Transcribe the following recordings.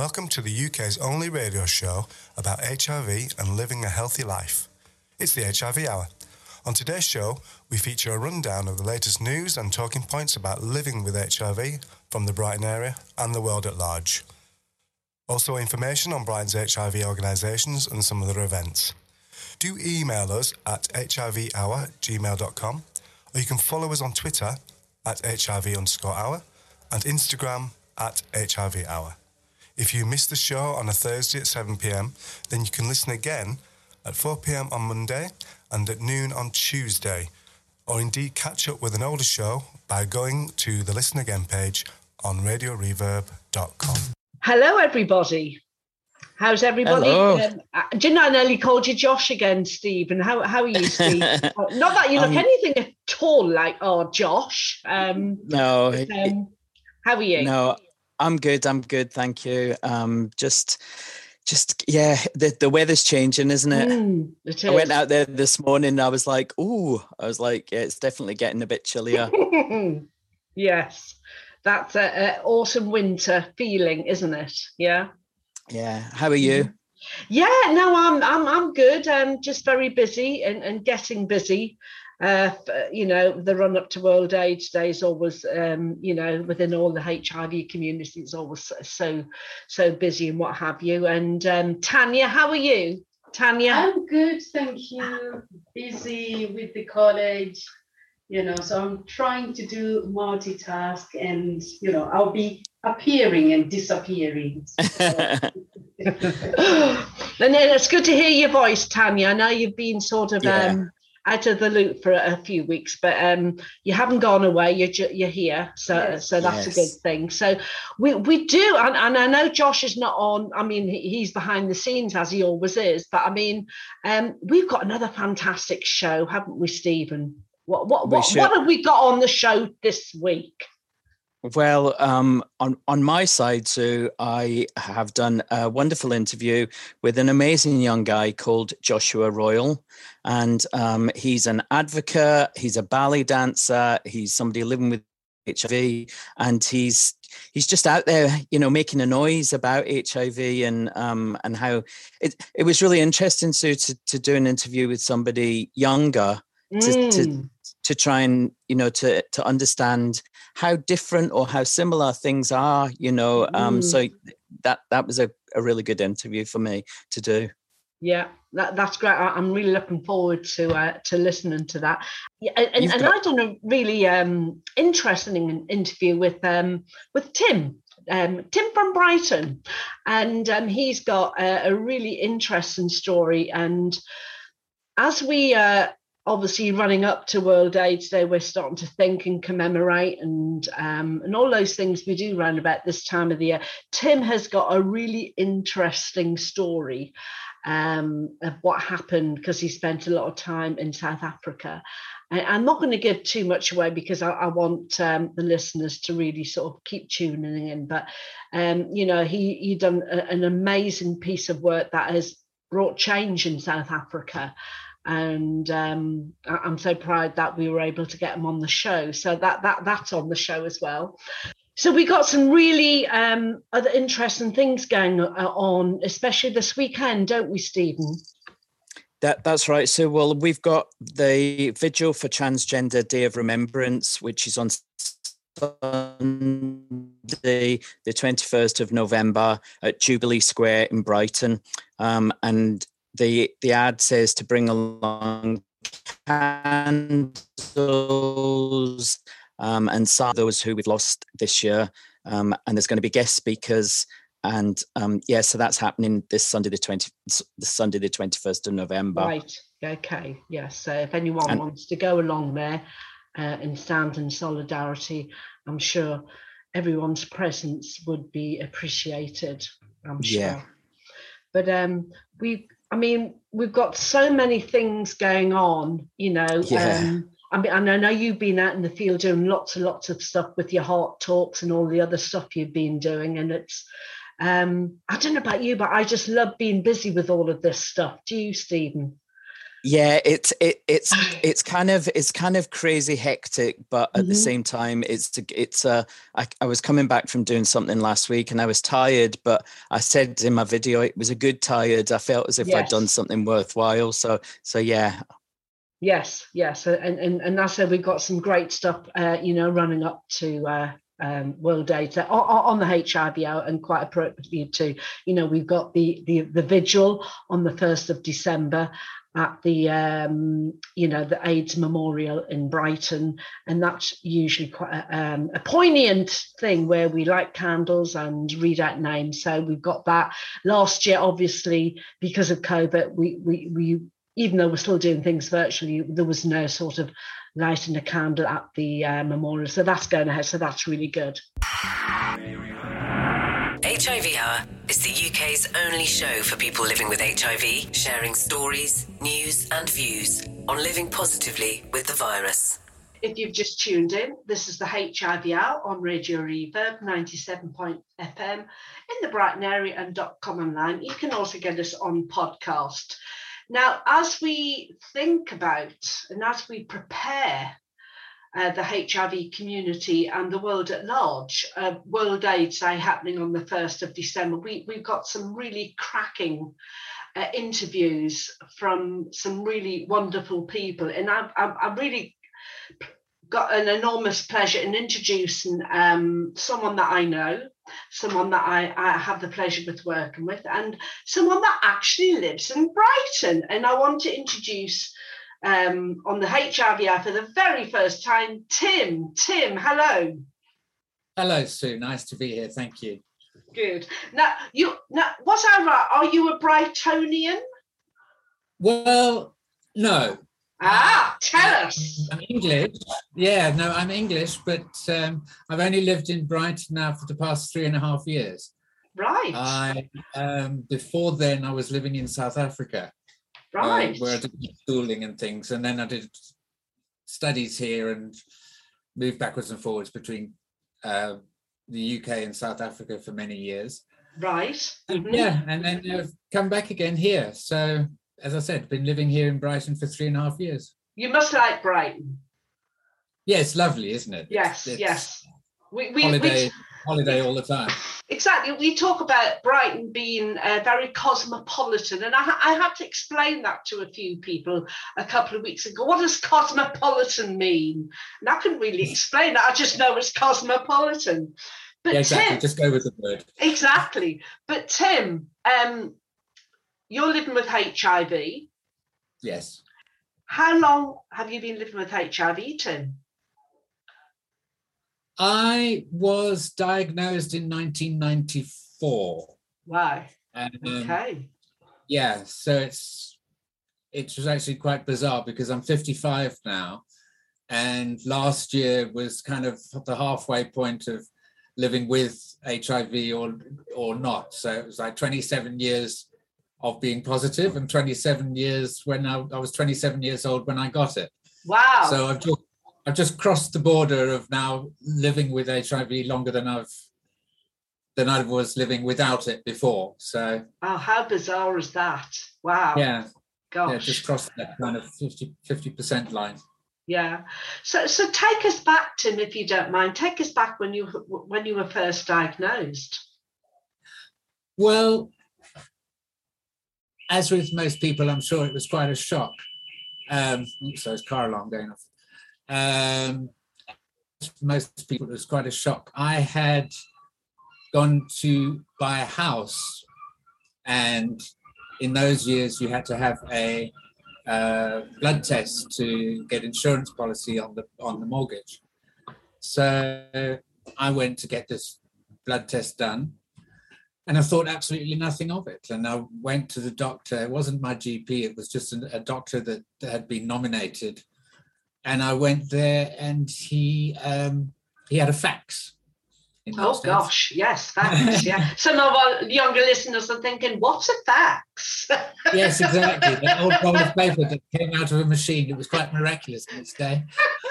Welcome to the UK's only radio show about HIV and living a healthy life. It's the HIV Hour. On today's show, we feature a rundown of the latest news and talking points about living with HIV from the Brighton area and the world at large. Also information on Brighton's HIV organisations and some other events. Do email us at hivhour@gmail.com, or you can follow us on Twitter at HIV_hour and Instagram at HIV Hour. If you missed the show on a Thursday at 7 p.m, then you can listen again at 4 p.m. on Monday and at noon on Tuesday, or indeed catch up with an older show by going to the Listen Again page on radioreverb.com. Hello, everybody. How's everybody? Hello. Didn't I nearly called you Josh again, Steve? And how are you, Steve? Not that you look anything at all like, Josh. No. How are you? No, I'm good. Thank you. Yeah, the weather's changing, isn't it? It is. I went out there this morning and I was like, yeah, it's definitely getting a bit chillier. Yes, that's an awesome winter feeling, isn't it? Yeah. Yeah. How are you? Yeah, no, I'm good. I'm just very busy and getting busy. The run up to World AIDS Day is always, within all the HIV community, it's always so busy and what have you. And Tanya, how are you? Tanya? I'm good, thank you. Busy with the college, so I'm trying to do multitask and, I'll be appearing and disappearing. And it's good to hear your voice, Tanya. I know you've been sort of out of the loop for a few weeks, but you haven't gone away. You're here, so that's a good thing. So we do, and I know Josh is not on. I mean, he's behind the scenes as he always is. But I mean, we've got another fantastic show, haven't we, Stephen? What have we got on the show this week? Well, on my side, Sue, I have done a wonderful interview with an amazing young guy called Joshua Royal. And he's an advocate, he's a ballet dancer, he's somebody living with HIV, and he's just out there, making a noise about HIV and how it was really interesting, Sue, to do an interview with somebody younger to try and, to understand how different or how similar things are, so that was a really good interview for me to do. Yeah, that's great. I'm really looking forward to listening to that. Yeah, and I've done a really interesting interview with Tim. Tim from Brighton, and he's got a really interesting story. And as we obviously running up to World AIDS Day, we're starting to think and commemorate and all those things we do around about this time of the year. Tim has got a really interesting story of what happened, because he spent a lot of time in South Africa. I'm not going to give too much away because I want the listeners to really sort of keep tuning in. But, he done an amazing piece of work that has brought change in South Africa. And I'm so proud that we were able to get him on the show. So that's on the show as well. So we got some really other interesting things going on, especially this weekend, don't we, Stephen? That's right. So, well, we've got the Vigil for Transgender Day of Remembrance, which is on Sunday, the 21st of November at Jubilee Square in Brighton. And the ad says to bring along candles and some those who we've lost this year. And there's going to be guest speakers. And so that's happening this Sunday, the 21st of November. Right. Okay. Yes. So if anyone wants to go along there and stand in solidarity, I'm sure everyone's presence would be appreciated. I'm sure. Yeah. But we've got so many things going on, Yeah. And I know you've been out in the field doing lots and lots of stuff with your heart talks and all the other stuff you've been doing. And it's, I don't know about you, but I just love being busy with all of this stuff. Do you, Stephen? Yeah, it's kind of crazy hectic, but at the same time, I was coming back from doing something last week and I was tired, but I said in my video it was a good tired. I felt as if I'd done something worthwhile. So yeah. Yes, and I said we've got some great stuff, running up to World AIDS on the HIV hour, and quite appropriately too. We've got the vigil on the 1st of December at the the AIDS Memorial in Brighton, and that's usually quite a poignant thing where we light candles and read out names. So we've got that. Last year, obviously, because of COVID, we even though we're still doing things virtually, there was no sort of lighting a candle at the memorial. So that's going ahead. So that's really good. HIV Hour is the UK's only show for people living with HIV, sharing stories, news and views on living positively with the virus. If you've just tuned in, this is the HIV Hour on Radio Reverb 97.FM in the Brighton area and .com online. You can also get us on podcast. Now, as we think about and as we prepare the HIV community and the world at large, World AIDS Day happening on the 1st of December, we've got some really cracking interviews from some really wonderful people. And I've really got an enormous pleasure in introducing someone that I know, someone that I have the pleasure with working with, and someone that actually lives in Brighton. And I want to introduce on the HIV Hour for the very first time, Tim. Tim, hello. Hello, Sue. Nice to be here. Thank you. Good. Now, was I right? Are you a Brightonian? Well, no. Tell us. I'm English. Yeah, no, I'm English, but I've only lived in Brighton now for the past 3.5 years. Right. Before then, I was living in South Africa. Right. Where I did schooling and things, and then I did studies here and moved backwards and forwards between the UK and South Africa for many years. Right. Mm-hmm. Yeah, and then I've come back again here. So, as I said, been living here in Brighton for 3.5 years. You must like Brighton. Yeah, it's lovely, isn't it? Yes, it's We holiday all the time. Exactly. We talk about Brighton being very cosmopolitan, and I had to explain that to a few people a couple of weeks ago. What does cosmopolitan mean? And I couldn't really explain that. I just know it's cosmopolitan. But yeah, exactly. Tim, just go with the word. Exactly. But Tim, you're living with HIV. Yes. How long have you been living with HIV, Tim? I was diagnosed in 1994. Wow. Okay. Yeah, so it was actually quite bizarre because I'm 55 now, and last year was kind of the halfway point of living with HIV or not. So it was like 27 years of being positive and 27 years when I was 27 years old when I got it. Wow. So I've just crossed the border of now living with HIV longer than I was living without it before. So how bizarre is that? Wow. Yeah. Gosh. Yeah, just crossed that kind of 50% line. Yeah. So take us back, Tim, if you don't mind. Take us back when you were first diagnosed. Well, as with most people, I'm sure it was quite a shock. So it's car alarm going off. Most people, it was quite a shock. I had gone to buy a house, and in those years you had to have a blood test to get insurance policy on the mortgage. So I went to get this blood test done, and I thought absolutely nothing of it. And I went to the doctor. It wasn't my GP, it was just a doctor that had been nominated. And I went there, and he had a fax. Oh gosh, yes, fax. Yeah, some of our younger listeners are thinking, "What's a fax?" Yes, exactly. That old roll of paper that came out of a machine. It was quite miraculous in its day.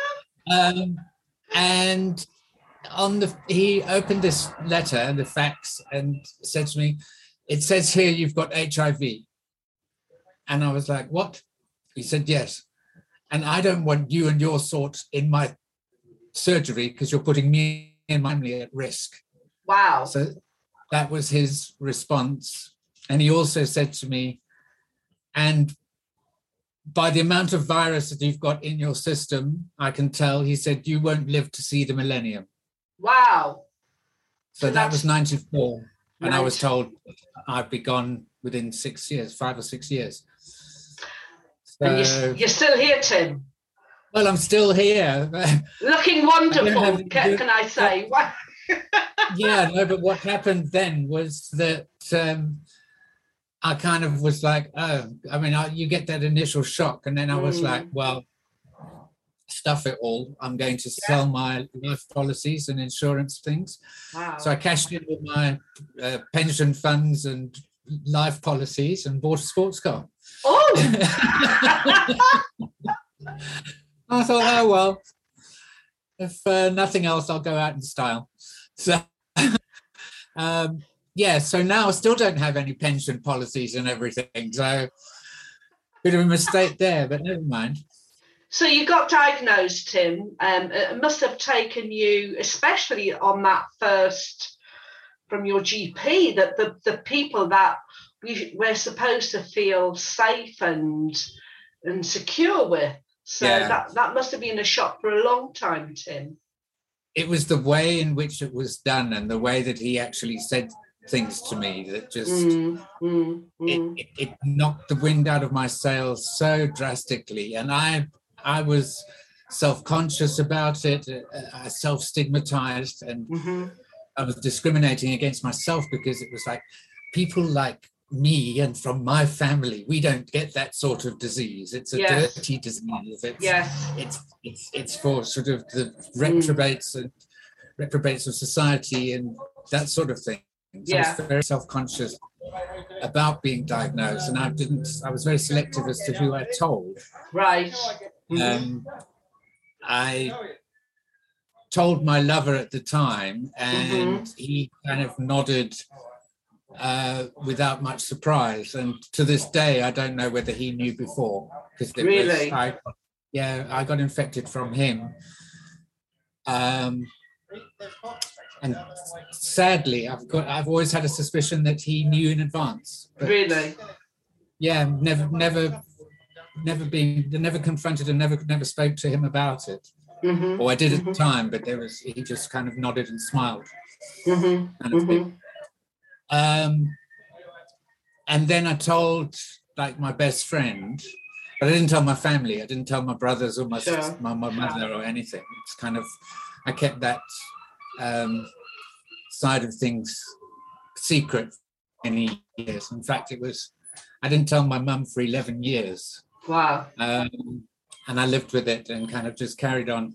And he opened this letter, the fax, and said to me, "It says here you've got HIV." And I was like, "What?" He said, yes. And I don't want you and your sort in my surgery because you're putting me and my family at risk. Wow. So that was his response. And he also said to me, and by the amount of virus that you've got in your system, I can tell, he said, you won't live to see the millennium. Wow. So that was 94. And Right. I was told I'd be gone within 6 years, 5 or 6 years. So, And you're still here, Tim. well, I'm still here. Looking wonderful, can I say? Yeah, no, but what happened then was that I kind of was like, oh, I mean, you get that initial shock. And then I was like, well, stuff it all. I'm going to sell my life policies and insurance things. Wow. So I cashed in with my pension funds and life policies and bought a sports car. Oh! I thought, oh, well, if nothing else, I'll go out in style. So, yeah, so now I still don't have any pension policies and everything. So, bit of a mistake there, but never mind. So you got diagnosed, Tim. It must have taken you, especially on that first, from your GP, that the people that we're supposed to feel safe and secure with. So that must have been a shock for a long time, Tim. It was the way in which it was done and the way that he actually said things to me that just it knocked the wind out of my sails so drastically. And I was self-conscious about it, self-stigmatized, and I was discriminating against myself because it was like, people like me and from my family, we don't get that sort of disease. It's a dirty disease. It's for sort of the reprobates of society and that sort of thing. So I was very self-conscious about being diagnosed, and I was very selective as to who I told. Right. I told my lover at the time, and he kind of nodded without much surprise. And to this day, I don't know whether he knew before, because I got infected from him. And sadly, I've always had a suspicion that he knew in advance. But really? Yeah, never confronted and never spoke to him about it. Or I did at the time, but he just kind of nodded and smiled. Kind of thing. And then I told like my best friend, but I didn't tell my family. I didn't tell my brothers or my sister, my mother or anything. It's kind of, I kept that side of things secret for many years. In fact, I didn't tell my mum for 11 years. Wow. And I lived with it and kind of just carried on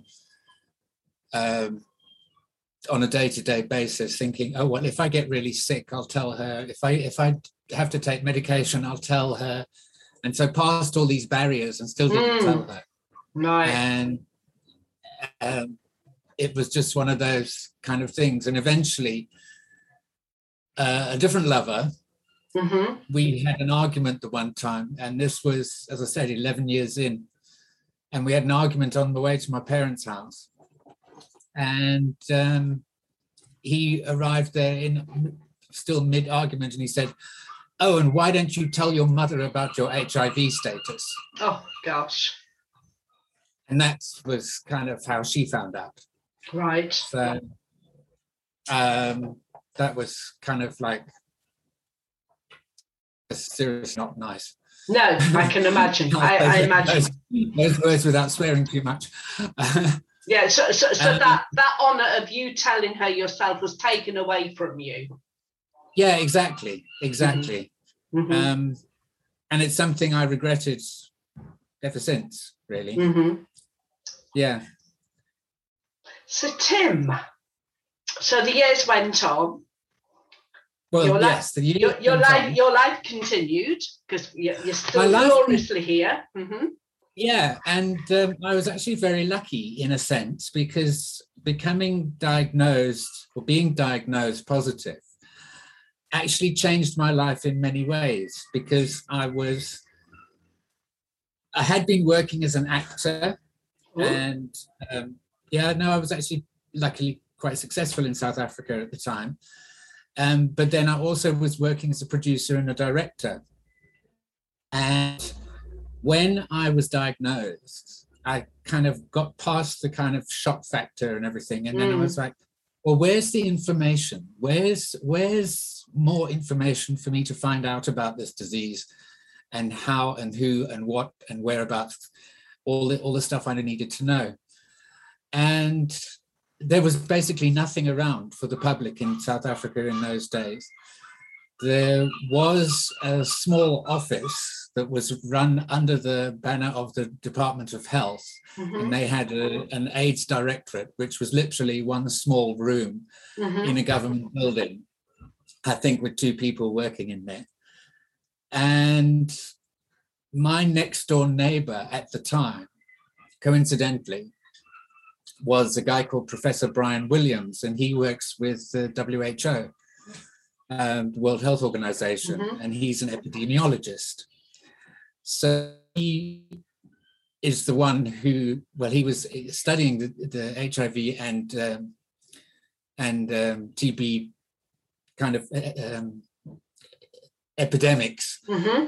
a day-to-day basis, thinking, oh, well, if I get really sick, I'll tell her. If I have to take medication, I'll tell her. And so past all these barriers and still didn't tell her. Right. And it was just one of those kind of things. And eventually, a different lover, we had an argument the one time, and this was, as I said, 11 years in, and we had an argument on the way to my parents' house. And he arrived there still mid-argument, and he said, oh, and why don't you tell your mother about your HIV status? Oh, gosh. And that was kind of how she found out. Right. So that was kind of like, seriously not nice. No, I can imagine. I imagine. Those words without swearing too much. Yeah, so that honour of you telling her yourself was taken away from you. Yeah, exactly. And it's something I regretted ever since, really. Yeah. So Tim, so the years went on. Well, your yes, your life continued because you're still gloriously here. Yeah, and I was actually very lucky in a sense, because being diagnosed positive actually changed my life in many ways, because I was I had been working as an actor, and I was actually luckily quite successful in South Africa at the time. But then I also was working as a producer and a director. And when I was diagnosed, I kind of got past the kind of shock factor and everything. And then I was like, well, where's the information? Where's more information for me to find out about this disease and how and who and what and whereabouts, all the stuff I needed to know. And there was basically nothing around for the public in South Africa in those days. There was a small office that was run under the banner of the Department of Health, and they had an AIDS directorate, which was literally one small room in a government building, I think with 2 people working in there. And my next door neighbor at the time, coincidentally, was a guy called Professor Brian Williams, and he works with the WHO, the World Health Organization, and he's an epidemiologist. So he is the one who, well, he was studying the HIV and TB kind of epidemics.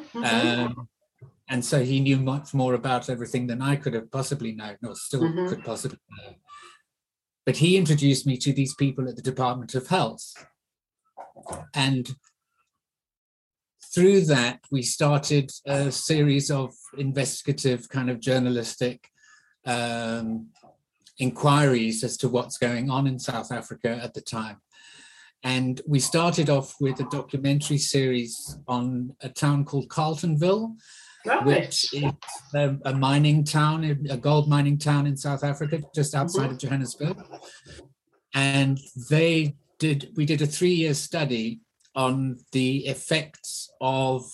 And so he knew much more about everything than I could have possibly known, or still could possibly know. But he introduced me to these people at the Department of Health. And through that, we started a series of investigative kind of journalistic inquiries as to what's going on in South Africa at the time. And we started off with a documentary series on a town called Carletonville, which is a mining town, a gold mining town in South Africa, just outside of Johannesburg. And we did a 3-year study on the effects of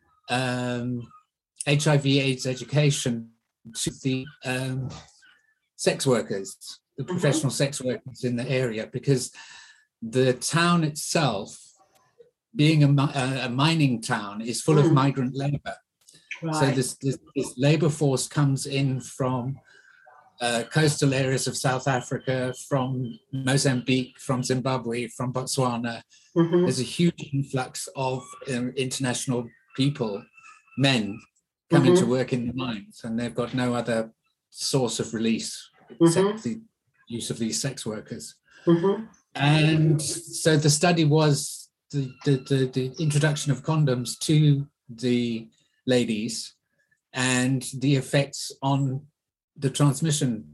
HIV/AIDS education to the sex workers, the professional sex workers in the area, because the town itself, being a mining town, is full of migrant labor. So this labor force comes in from coastal areas of South Africa, from Mozambique, from Zimbabwe, from Botswana. There's a huge influx of international people, men, coming to work in the mines, and they've got no other source of release except the use of these sex workers. And so the study was the introduction of condoms to the ladies and the effects on the transmission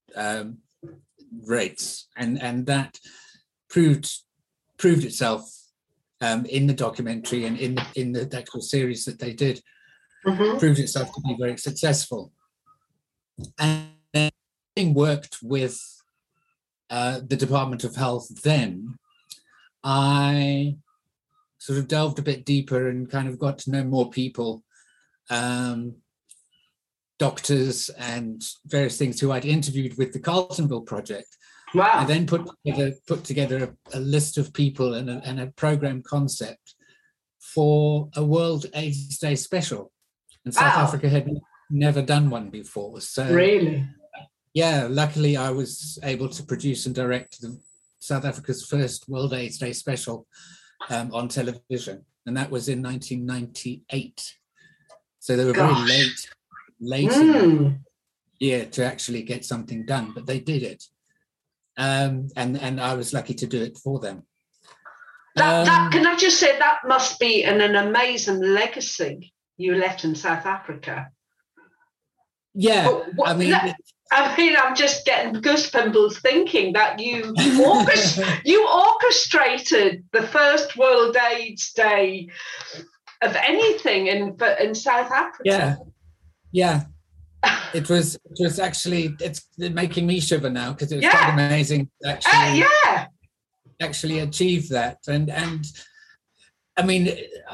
rates, and that proved itself in the documentary and in the actual series that they did, proved itself to be very successful. And having worked with the Department of Health then, I sort of delved a bit deeper and kind of got to know more people, doctors and various things who I'd interviewed with the Carletonville project. I then put together a list of people and a program concept for a World AIDS Day special. And South Africa had never done one before. So really? Yeah, luckily I was able to produce and direct South Africa's first World AIDS Day special on television. And that was in 1998. So they were very late in the year to actually get something done, but they did it. And I was lucky to do it for them. That can I just say, that must be an amazing legacy you left in South Africa. Yeah, I'm just getting goosebumps thinking that you orchestrated the first World AIDS Day of anything in South Africa. Yeah. It was actually, it's making me shiver now, because it was quite amazing to actually achieve that. And I mean,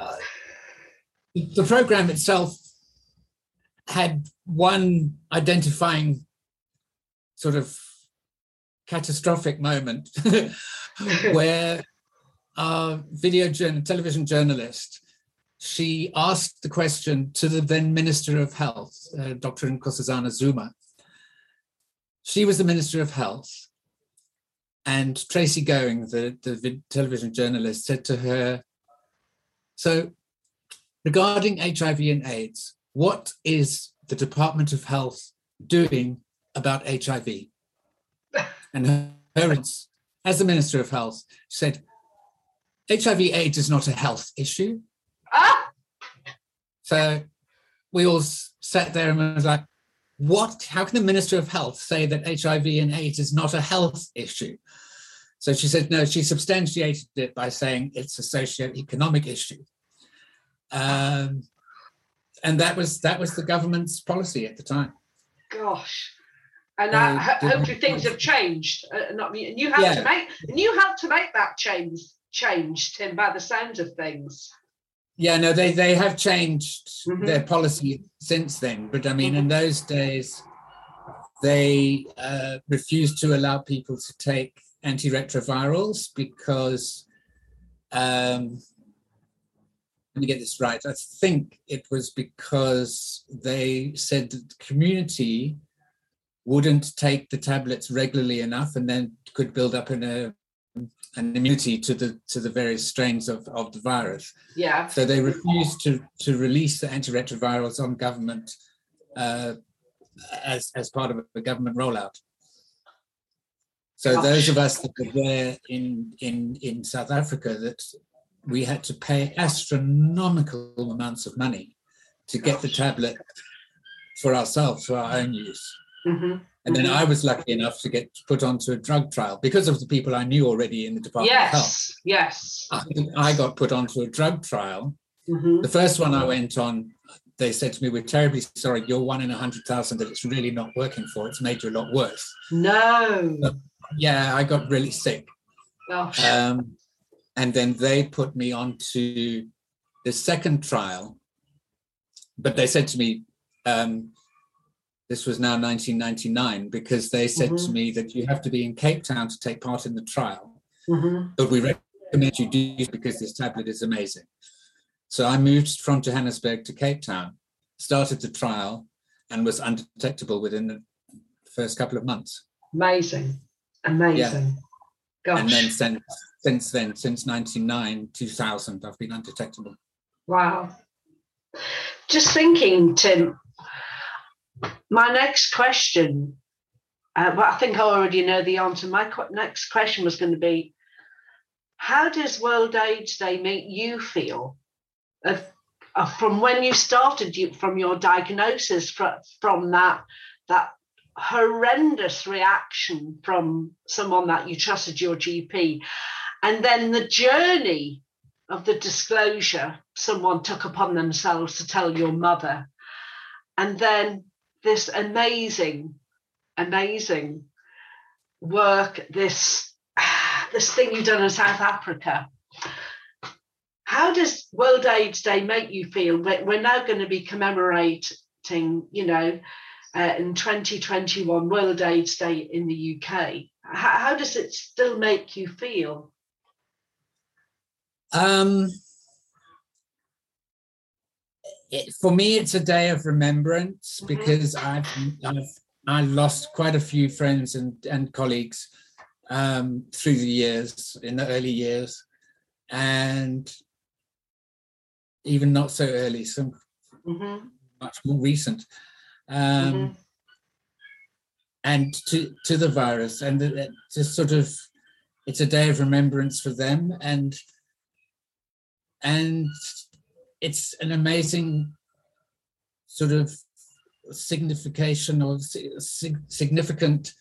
the program itself had one identifying sort of catastrophic moment where our television journalist she asked the question to the then Minister of Health, Dr. Nkosazana Zuma. She was the Minister of Health, and Tracy Going, the television journalist, said to her, so regarding HIV and AIDS, what is the Department of Health doing about HIV? And her parents, as the Minister of Health, said, HIV/AIDS is not a health issue. So we all sat there and was like, what? How can the Minister of Health say that HIV and AIDS is not a health issue? So she said, no, she substantiated it by saying it's a socio-economic issue. And that was the government's policy at the time. Gosh. And hopefully things have changed. You have to make that change, Tim, by the sounds of things. Yeah, no, they have changed their policy since then. But I mean, in those days, they refused to allow people to take antiretrovirals because, let me get this right, I think it was because they said that the community wouldn't take the tablets regularly enough and then could build up an immunity to the various strains of the virus. Yeah. So they refused to release the antiretrovirals on government as part of a government rollout. So those of us that were there in South Africa, that we had to pay astronomical amounts of money to get the tablet for ourselves, for our own use. And then I was lucky enough to get put onto a drug trial because of the people I knew already in the Department of Health. Yes. I got put onto a drug trial. The first one I went on, they said to me, we're terribly sorry, you're 1 in 100,000 that it's really not working for. It's made you a lot worse. No. So, yeah, I got really sick. Gosh. And then they put me onto the second trial. But they said to me, this was now 1999, because they said to me that you have to be in Cape Town to take part in the trial. But we recommend you do because this tablet is amazing. So I moved from Johannesburg to Cape Town, started the trial, and was undetectable within the first couple of months. Amazing. Yeah. Gosh. And then since then, since 1999, 2000, I've been undetectable. Wow. Just thinking, Tim, my next question, well, I think I already know the answer. My next question was going to be, how does World AIDS Day make you feel from when you started, from your diagnosis, from that horrendous reaction from someone that you trusted, your GP, and then the journey of the disclosure someone took upon themselves to tell your mother, and then this amazing work, this thing you've done in South Africa. How does World AIDS Day make you feel? We're now going to be commemorating, in 2021, World AIDS Day in the UK. How does it still make you feel? For me, it's a day of remembrance because I lost quite a few friends and colleagues through the years, in the early years, and even not so early, some much more recent. And to the virus, and just sort of, it's a day of remembrance for them, and it's an amazing sort of signification or significant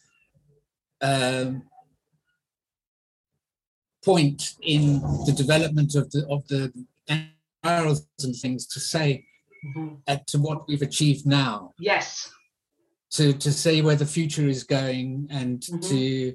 point in the development of the virals and things, to say to what we've achieved now. Yes. To say where the future is going, and to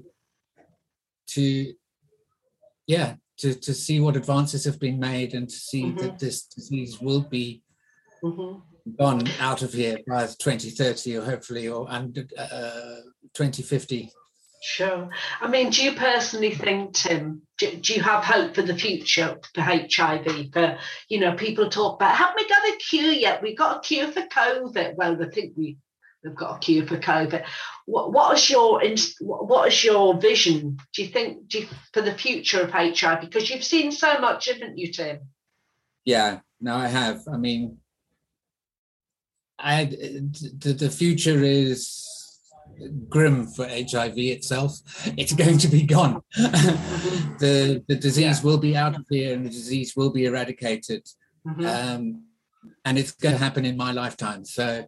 see what advances have been made, and to see that this disease will be gone out of here by 2030 or hopefully, or under 2050. Sure. I mean, do you personally think, Tim, do you have hope for the future for HIV? For, you know, people talk about, haven't we got a cure yet? We've got a cure for COVID. Well, I think we've got a cure for COVID. What is your vision, do you think, for the future of HIV? Because you've seen so much, haven't you, Tim? Yeah, no, I have. I mean, the future is grim for HIV itself. It's going to be gone. The disease will be out of here, and the disease will be eradicated. And it's going to happen in my lifetime. So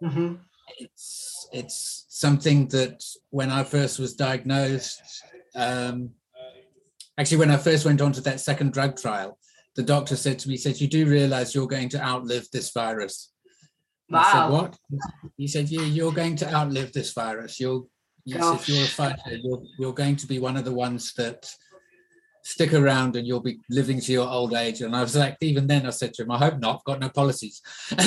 it's something that when I first was diagnosed, actually when I first went on to that second drug trial, the doctor said to me, "You do realize you're going to outlive this virus?" Wow. I said, "What?" He said, "You're going to outlive this virus. He said, "You're a fighter. You're going to be one of the ones that stick around, and you'll be living to your old age." And I was like, even then I said to him, "I hope not. I've got no policies."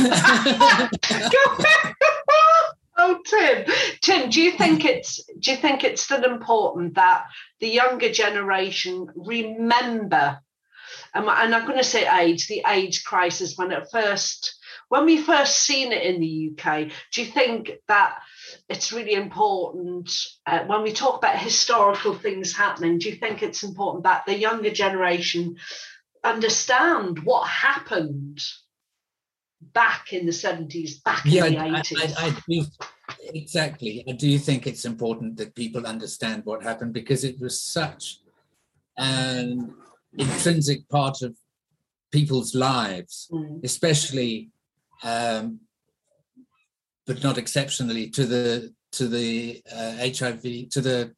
Oh, Tim, do you think it's still important that the younger generation remember, and I'm going to say the AIDS crisis, when we first seen it in the UK? Do you think that it's really important when we talk about historical things happening? Do you think it's important that the younger generation understand what happened back in the 70s, back in the 80s? I do, exactly. I do think it's important that people understand what happened, because it was such an intrinsic part of people's lives, especially, but not exceptionally, to the HIV, to the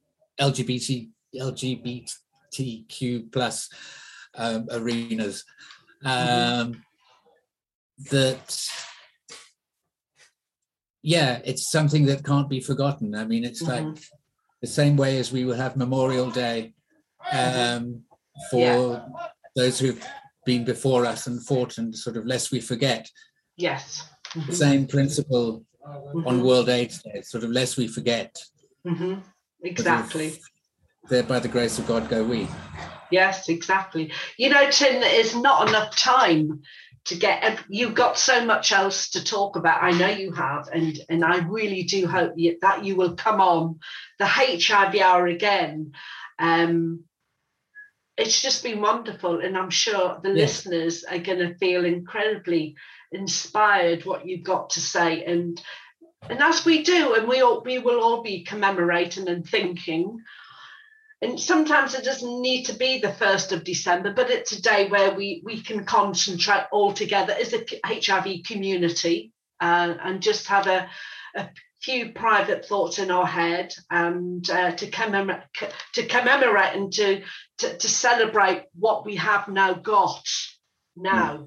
LGBTQ plus arenas. It's something that can't be forgotten. I mean, it's like the same way as we will have Memorial Day for those who've been before us and fought, and sort of lest we forget. Yes. The same principle on World AIDS Day, sort of lest we forget. Exactly. There, by the grace of God, go we. Yes, exactly. You know, Tim, there is not enough time to get. You've got so much else to talk about. I know you have, and I really do hope that you will come on the HIV Hour again. It's just been wonderful, and I'm sure the listeners are going to feel incredibly inspired what you've got to say, and as we do, and we will all be commemorating and thinking. And sometimes it doesn't need to be the 1st of December, but it's a day where we can concentrate all together as a HIV community and just have a few private thoughts in our head, and to commemorate and to celebrate what we have now got now.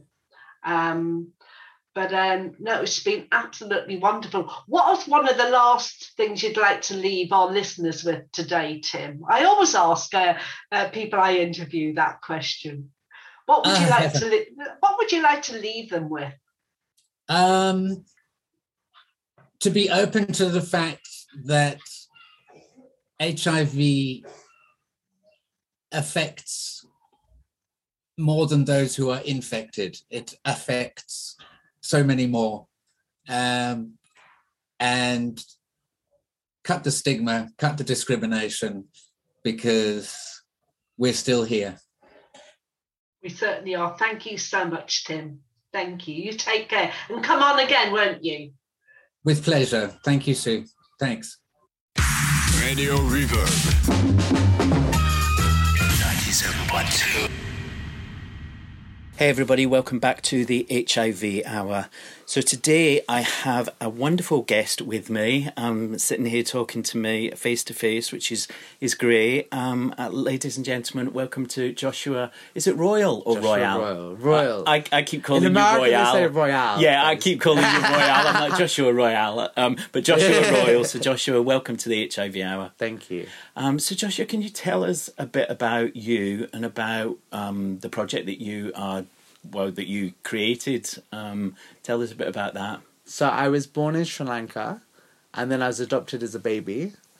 But no, it's been absolutely wonderful. What was one of the last things you'd like to leave our listeners with today, Tim? I always ask people I interview that question. What would you like to leave them with? To be open to the fact that HIV affects more than those who are infected. It affects so many more, and cut the stigma, cut the discrimination, because we're still here. We certainly are. Thank you so much, Tim. Thank you. You take care, and come on again, won't you? With pleasure. Thank you, Sue. Thanks. Radio Reverb 97.2. Hey everybody, welcome back to the HIV Hour. So today I have a wonderful guest with me, sitting here talking to me face to face, which is great. Ladies and gentlemen, welcome to Joshua. Is it Royal or Royale? Royal. I keep calling you Royale. Royale. They say Royale. Yeah, I keep calling you Royale. I'm like Joshua Royale, but Joshua Royal. So Joshua, welcome to the HIV Hour. Thank you. So Joshua, can you tell us a bit about you and about the project that you created? Tell us a bit about that. So I was born in Sri Lanka, and then I was adopted as a baby.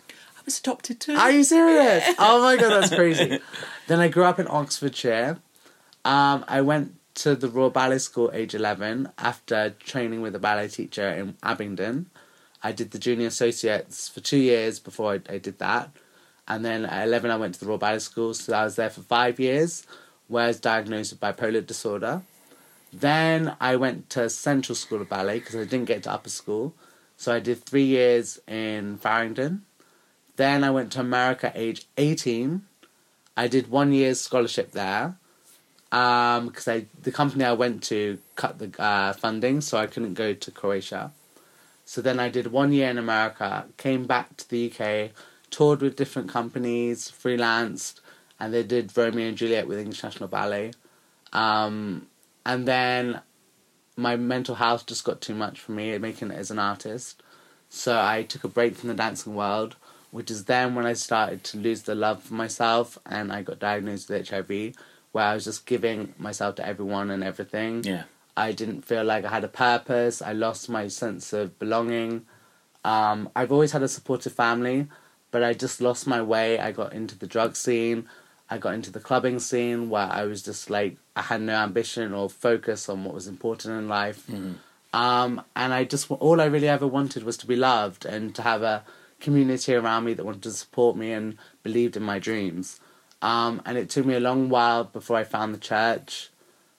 was adopted too. Are you serious? Oh my God, that's crazy. Then I grew up in Oxfordshire. I went to the Royal Ballet School age 11 after training with a ballet teacher in Abingdon. I did the Junior Associates for 2 years before I did that. And then at 11 I went to the Royal Ballet School, so I was there for 5 years, where I was diagnosed with bipolar disorder. Then I went to Central School of Ballet because I didn't get to upper school. So I did 3 years in Farringdon. Then I went to America age 18. I did 1 year's scholarship there because the company I went to cut the funding, so I couldn't go to Croatia. So then I did 1 year in America, came back to the UK, toured with different companies, freelanced, and they did Romeo and Juliet with English National Ballet. And then my mental health just got too much for me, making it as an artist. So I took a break from the dancing world, which is then when I started to lose the love for myself, and I got diagnosed with HIV, where I was just giving myself to everyone and everything. Yeah. I didn't feel like I had a purpose. I lost my sense of belonging. I've always had a supportive family, but I just lost my way. I got into the drug scene. I got into the clubbing scene where I was just like, I had no ambition or focus on what was important in life. And all I really ever wanted was to be loved and to have a community around me that wanted to support me and believed in my dreams. And it took me a long while before I found the church.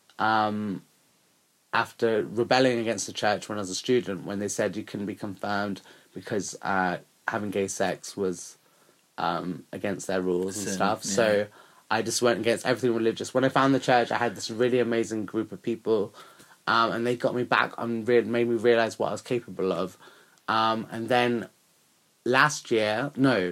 After rebelling against the church when I was a student, when they said you couldn't be confirmed because having gay sex was against their rules and stuff. Yeah. So I just went against everything religious. When I found the church, I had this really amazing group of people, and they got me back and made me realise what I was capable of. And then last year,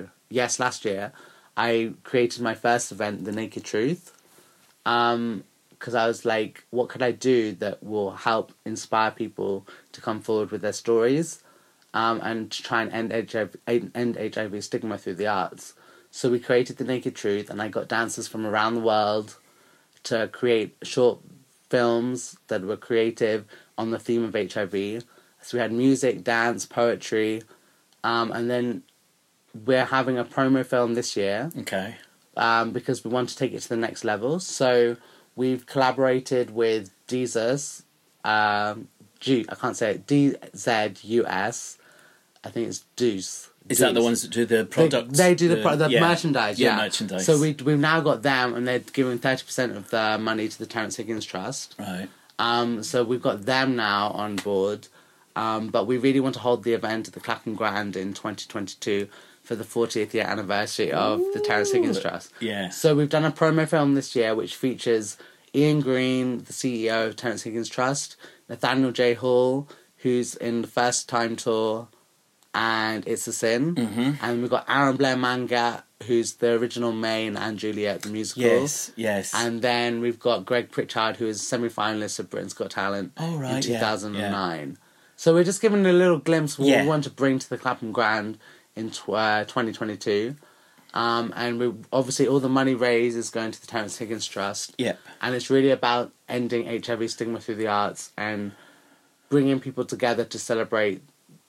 I created my first event, The Naked Truth. Because I was like, what could I do that will help inspire people to come forward with their stories and to try and end HIV stigma through the arts. So we created The Naked Truth, and I got dancers from around the world to create short films that were creative on the theme of HIV. So we had music, dance, poetry, and then we're having a promo film this year. Okay. Because we want to take it to the next level. So we've collaborated with Jesus, I can't say it, DZUS. I think it's Deuce. Is that the ones that do the products? They do the merchandise, yeah. Merchandise. So we've now got them, and they're giving 30% of the money to the Terence Higgins Trust. Right. So we've got them now on board, but we really want to hold the event at the Clapham Grand in 2022 for the 40th year anniversary of the Terence Higgins Trust. Yeah. So we've done a promo film this year which features Ian Green, the CEO of Terence Higgins Trust, Nathaniel J. Hall, who's in the First Time Tour and It's a Sin. Mm-hmm. And we've got Aaron Blair Mangat, who's the original May in Anne Juliet, the musical. Yes. And then we've got Greg Pritchard, who is a semi-finalist of Britain's Got Talent in 2009. Yeah. So we're just giving a little glimpse of what we want to bring to the Clapham Grand in 2022. And we obviously all the money raised is going to the Terence Higgins Trust. Yep. And it's really about ending HIV stigma through the arts and bringing people together to celebrate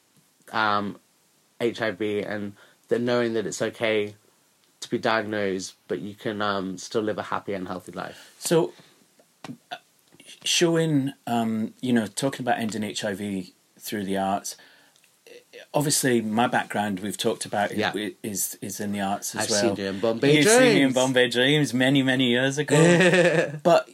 HIV and knowing that it's okay to be diagnosed, but you can still live a happy and healthy life. So, showing, talking about ending HIV through the arts. Obviously, my background we've talked about is in the arts as well. I've seen you in Bombay Dreams. You've seen me in Bombay Dreams many years ago. but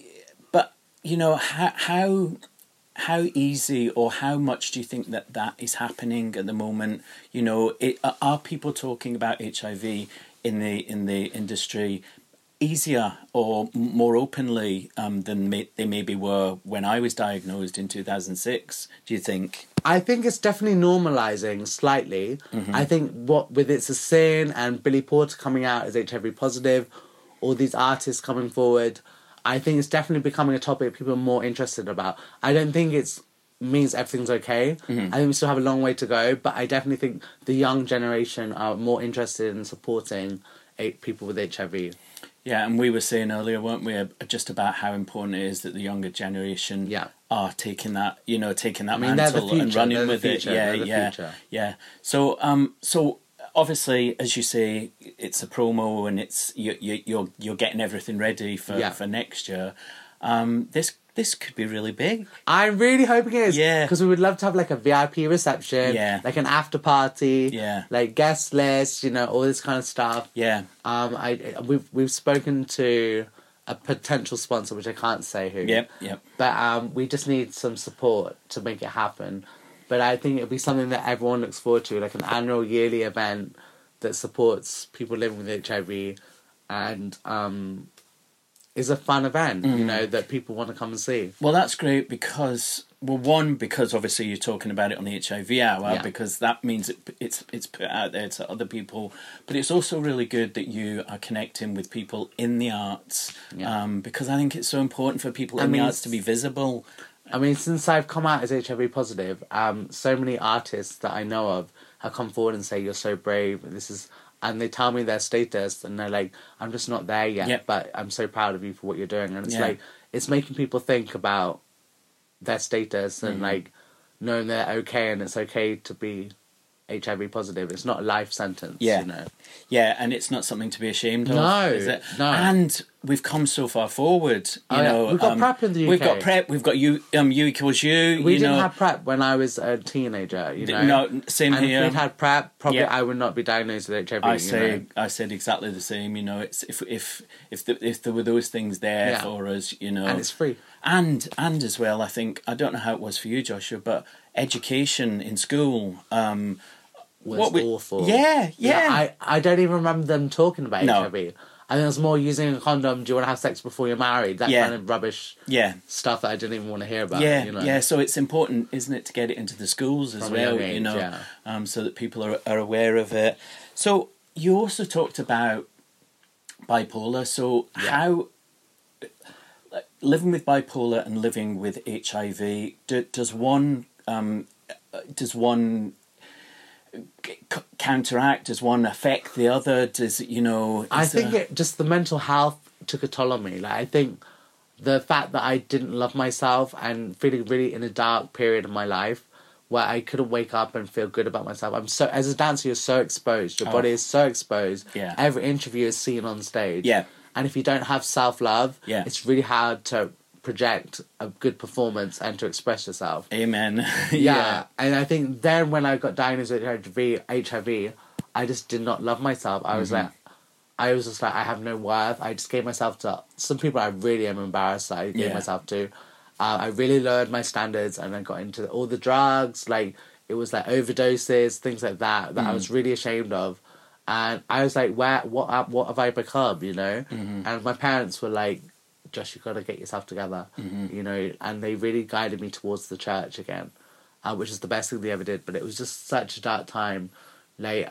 how easy or how much do you think that is happening at the moment? Are people talking about HIV in the industry easier or more openly than they maybe were when I was diagnosed in 2006? Do you think? I think it's definitely normalising slightly. Mm-hmm. I think with It's a Sin and Billy Porter coming out as HIV positive, all these artists coming forward, I think it's definitely becoming a topic people are more interested about. I don't think it means everything's okay. Mm-hmm. I think we still have a long way to go, but I definitely think the young generation are more interested in supporting people with HIV. Yeah, and we were saying earlier, weren't we, just about how important it is that the younger generation are taking that mantle and running with it. Yeah. So, obviously, as you say, it's a promo and it's you're getting everything ready for next year. This could be really big. I'm really hoping it is. Yeah. Because we would love to have like a VIP reception. Yeah. Like an after party. Yeah. Like guest list, all this kind of stuff. Yeah. We've spoken to a potential sponsor, which I can't say who. Yep. But we just need some support to make it happen. But I think it'll be something that everyone looks forward to, like an annual yearly event that supports people living with HIV and is a fun event, that people want to come and see. Well, that's great because obviously you're talking about it on the HIV Hour, because that means it's put out there to other people. But it's also really good that you are connecting with people in the arts, because I think it's so important for people in the arts to be visible. I mean, since I've come out as HIV positive, so many artists that I know of have come forward and say, "You're so brave. And they tell me their status, and they're like, "I'm just not there yet, but I'm so proud of you for what you're doing." And it's like, it's making people think about their status and like knowing they're okay, and it's okay to be HIV positive. It's not a life sentence. Yeah, and it's not something to be ashamed of. No, is it? No. And we've come so far forward. We've got PrEP in the UK. We've got PrEP. We've got you. You equals you. We didn't have PrEP when I was a teenager. No, same and here. If we'd had PrEP, probably I would not be diagnosed with HIV. I said exactly the same. It's if there were those things there for us, and it's free. And as well, I think, I don't know how it was for you, Joshua, but education in school was awful. Yeah. I don't even remember them talking about No. HIV. I think it was more using a condom. Do you want to have sex before you're married? That kind of rubbish. Stuff that I didn't even want to hear about. Yeah. So it's important, isn't it, to get it into the schools as well? So that people are aware of it. So you also talked about bipolar. So how living with bipolar and living with HIV, does one counteract? Does one affect the other? I think just the mental health took a toll on me. Like, I think the fact that I didn't love myself and feeling really in a dark period of my life where I couldn't wake up and feel good about myself. As a dancer, you're so exposed. Your body is so exposed. Yeah. Every interview is seen on stage. Yeah. And if you don't have self-love, it's really hard to project a good performance and to express yourself. Amen. Yeah. And I think then when I got diagnosed with HIV, I just did not love myself. I was just like, I have no worth. I just gave myself to some people I really am embarrassed that I gave myself to. I really lowered my standards and I got into all the drugs. Like, it was like overdoses, things like that I was really ashamed of. And I was like, what have I become, And my parents were like, "Josh, you've got to get yourself together," and they really guided me towards the church again, which is the best thing they ever did. But it was just such a dark time. Like,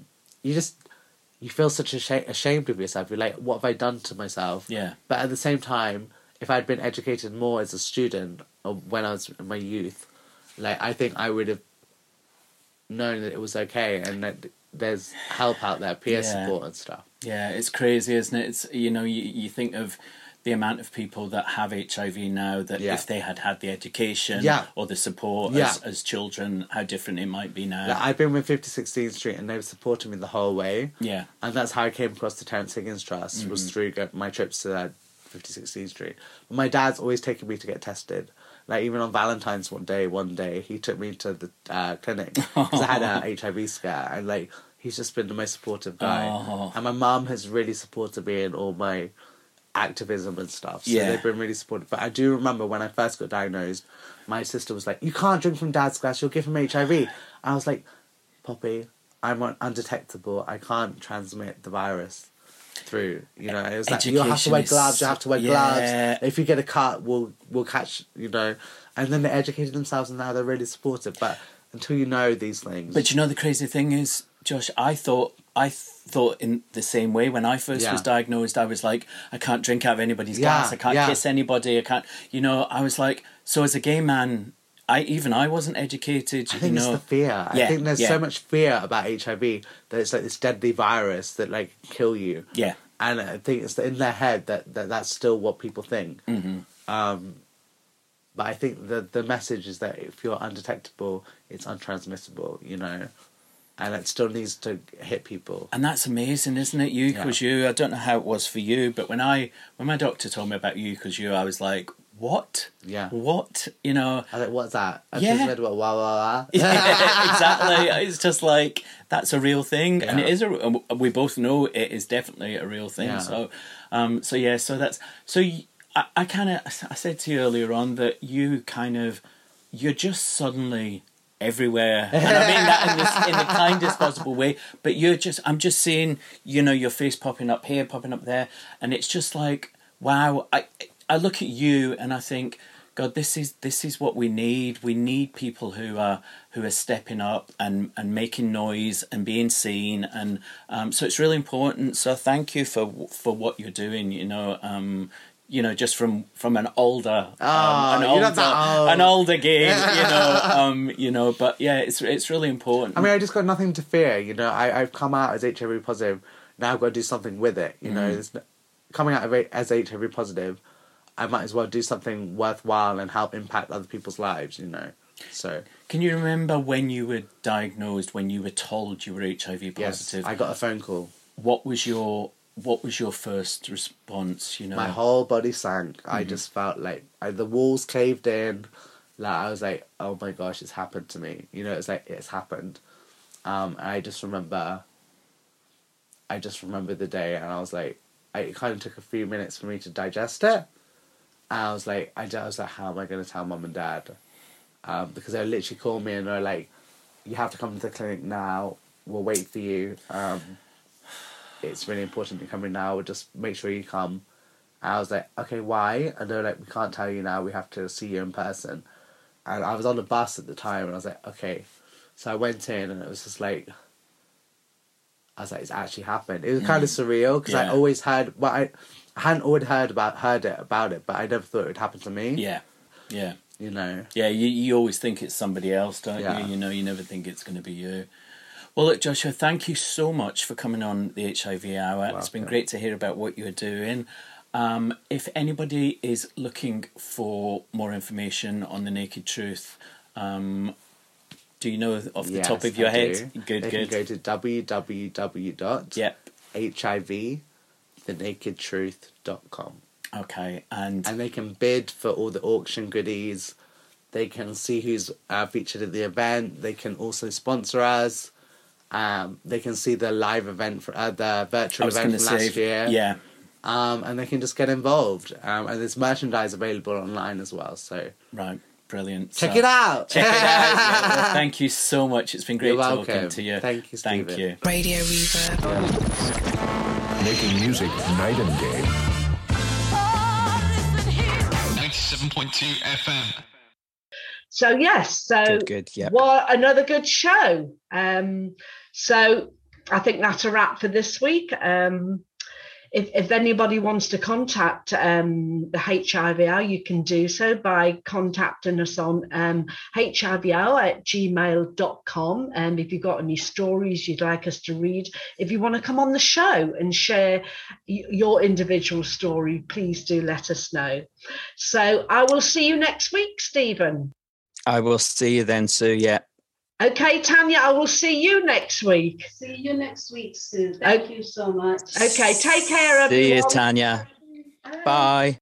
you feel such ashamed of yourself. You're like, what have I done to myself? Yeah. But at the same time, if I'd been educated more as a student or when I was in my youth, like, I think I would have known that it was okay and that there's help out there, peer support and stuff. Yeah, it's crazy, isn't it? It's you think of the amount of people that have HIV now that if they had the education or the support as children, how different it might be now. Like, I've been with 5016 Street and they've supported me the whole way. Yeah. And that's how I came across the Terence Higgins Trust, was through my trips to 5016 Street. But my dad's always taken me to get tested. Like, even on Valentine's one day, he took me to the clinic because I had a HIV scare. And, like, he's just been the most supportive guy. And my mum has really supported me in all my activism and stuff. So they've been really supportive. But I do remember when I first got diagnosed, my sister was like, "You can't drink from Dad's glass, you'll give him HIV." I was like, "Poppy, I'm undetectable. I can't transmit the virus through." It was like, "You have to wear gloves, gloves. If you get a cut, we'll catch," And then they educated themselves and now they're really supportive. But until you know these things. But the crazy thing is, Josh, I thought in the same way when I first was diagnosed. I was like, I can't drink out of anybody's glass. I can't kiss anybody. I can't. I was like, so as a gay man, I wasn't educated. I think it's the fear. I think there's so much fear about HIV that it's like this deadly virus that like kill you. Yeah. And I think it's in their head that's still what people think. Mm-hmm. But I think the message is that if you're undetectable, it's untransmissible. and it still needs to hit people. And that's amazing, isn't it? You equals you. I don't know how it was for you, but when my doctor told me about you equals you, I was like, what? Yeah. What? You know? I was like, what's that? I Yeah. just read about wah, wah, wah. Yeah, exactly. It's just like, that's a real thing. Yeah. And it is we both know it is definitely a real thing. Yeah. So I said to you earlier on that you're just suddenly everywhere, and I mean that in the kindest possible way, but I'm just seeing, you know, your face popping up here, popping up there, and it's just like, wow. I look at you and I think, God, this is what we need. We need people who are stepping up and making noise and being seen, and so it's really important. So thank you for what you're doing. You know, just from an older an older game, you know, but yeah, it's really important. I mean, I just got nothing to fear. You know, I've come out as HIV positive. Now I've got to do something with it. You know, coming out of it as HIV positive, I might as well do something worthwhile and help impact other people's lives, you know. So, can you remember when you were diagnosed, when you were told you were HIV positive? Yes, I got a phone call. What was your first response, you know? My whole body sank. I just felt like the walls caved in. Like, I was like, oh my gosh, it's happened to me. You know, it's like, it's happened. And I just remember the day, and I was like, it kind of took a few minutes for me to digest it. And I was like, how am I going to tell mum and dad? Because they literally called me and they're like, you have to come to the clinic now. We'll wait for you. It's really important you come in now. We'll just make sure you come. And I was like, okay, why? And they're like, we can't tell you now. We have to see you in person. And I was on the bus at the time, and I was like, okay. So I went in, and it was just like, I was like, it's actually happened. It was kind of surreal, because I always heard, I hadn't always heard about it, but I never thought it would happen to me. Yeah. You know. Yeah, you always think it's somebody else, don't you? You know, you never think it's going to be you. Well, look, Joshua, thank you so much for coming on the HIV Hour. Welcome. It's been great to hear about what you're doing. If anybody is looking for more information on The Naked Truth, do you know off the top of your head? They can go to www.hivthenakedtruth.com. Okay, and they can bid for all the auction goodies. They can see who's featured at the event. They can also sponsor us. They can see the live event for the virtual event from last year. Yeah. And they can just get involved. And there's merchandise available online as well. So right, brilliant. Check it out. Check it out. Yeah, well, thank you so much. It's been great talking to you. Thank you, Stephen. Thank you. Radio Reverb. Making music night and day. 97.2 FM. So yes, good, yeah. What another good show. So I think that's a wrap for this week. If anybody wants to contact the HIV Hour, you can do so by contacting us on hivhour@gmail.com. And if you've got any stories you'd like us to read, if you want to come on the show and share your individual story, please do let us know. So I will see you next week, Stephen. I will see you then, Sue, yeah. Okay, Tanya, I will see you next week. See you next week, Sue. Thank you so much. Okay, take care, everyone. See you, Tanya. Bye.